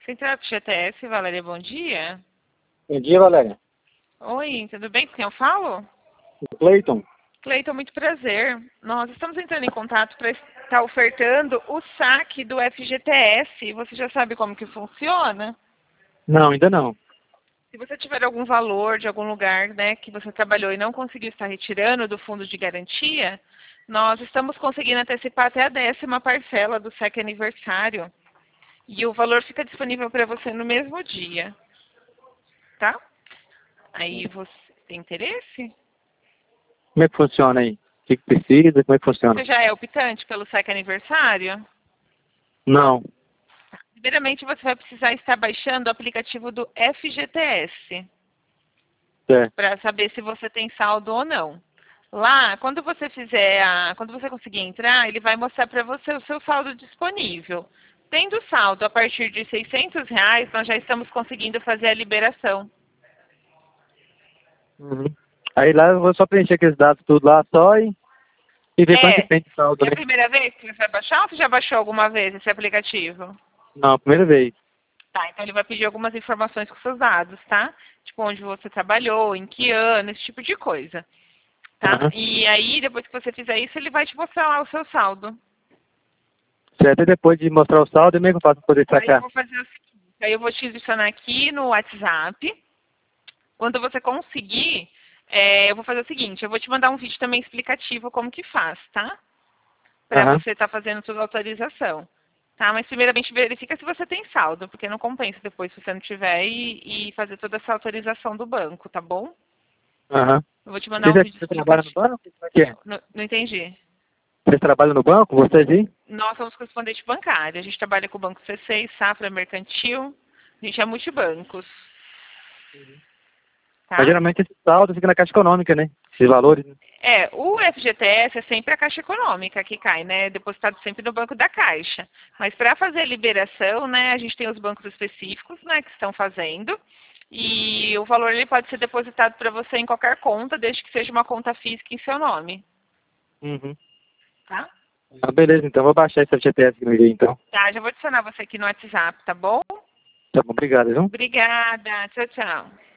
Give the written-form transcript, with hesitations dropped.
Central do GTS, Valéria, bom dia. Bom dia, Valéria. Oi, tudo bem? Com quem eu falo? Cleiton. Cleiton, muito prazer. Nós estamos entrando em contato para estar ofertando o saque do FGTS. Você já sabe como que funciona? Não, ainda não. Se você tiver algum valor de algum lugar, né, que você trabalhou e não conseguiu estar retirando do fundo de garantia, nós estamos conseguindo antecipar até a 10ª parcela do saque aniversário. E o valor fica disponível para você no mesmo dia. Tá? Aí você tem interesse? Como é que funciona aí? O que precisa? Como é que funciona? Você já é optante pelo saque aniversário? Não. Primeiramente, você vai precisar estar baixando o aplicativo do FGTS É. para saber se você tem saldo ou não. Lá, quando você quando você conseguir entrar, ele vai mostrar para você o seu saldo disponível. Tendo saldo a partir de R$ 600, nós já estamos conseguindo fazer a liberação. Uhum. Aí lá eu vou só preencher aqueles dados tudo lá só e ver quanto que É, tem de saldo, é a né? primeira vez que você vai baixar ou você já baixou alguma vez esse aplicativo? Não, primeira vez. Tá, então ele vai pedir algumas informações com seus dados, tá? Tipo, onde você trabalhou, em que ano, esse tipo de coisa, tá? Aham. E aí, depois que você fizer isso, ele vai te mostrar lá o seu saldo. Certo, e depois de mostrar o saldo, como é que eu faço para poder Aí eu sacar? vou fazer o seguinte, aí eu vou te adicionar aqui no WhatsApp. Quando você conseguir, eu vou fazer o seguinte, eu vou te mandar um vídeo também explicativo como que faz, tá? Para Aham. você estar fazendo toda a autorização. Tá? Mas primeiramente verifica se você tem saldo, porque não compensa depois se você não tiver e fazer toda essa autorização do banco, tá bom? Aham. Eu vou te mandar um vídeo Você trabalha no explicativo. banco? Como é que é? Não entendi. Você trabalha no banco? Vocês aí? Nós somos correspondente bancário. A gente trabalha com o Banco C6, Safra, Mercantil. A gente é multibancos. Mas Tá? geralmente esse saldo fica na Caixa Econômica, né? Esses valores, né? O FGTS é sempre a Caixa Econômica que cai, né? Depositado sempre no Banco da Caixa. Mas para fazer a liberação, né, a gente tem os bancos específicos, né, que estão fazendo. E o valor ele pode ser depositado para você em qualquer conta, desde que seja uma conta física em seu nome. Uhum. Tá? Ah, beleza, então vou baixar esse FGTS que me veio, então. Tá, já vou adicionar você aqui no WhatsApp, tá bom? Tá bom, obrigado, viu? Obrigada. Tchau, tchau.